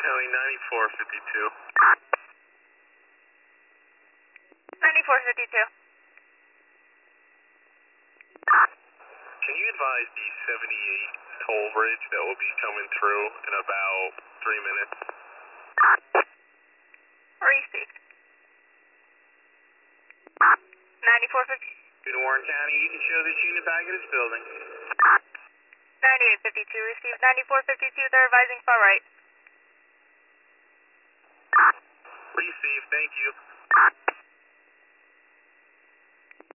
County 9452. 9452. Can you advise the 78 toll bridge that will be coming through in about 3 minutes? Received. 9452. In Warren County, you can show this unit back at its building. 9852 received. 9452, they're advising far right. Received, thank you.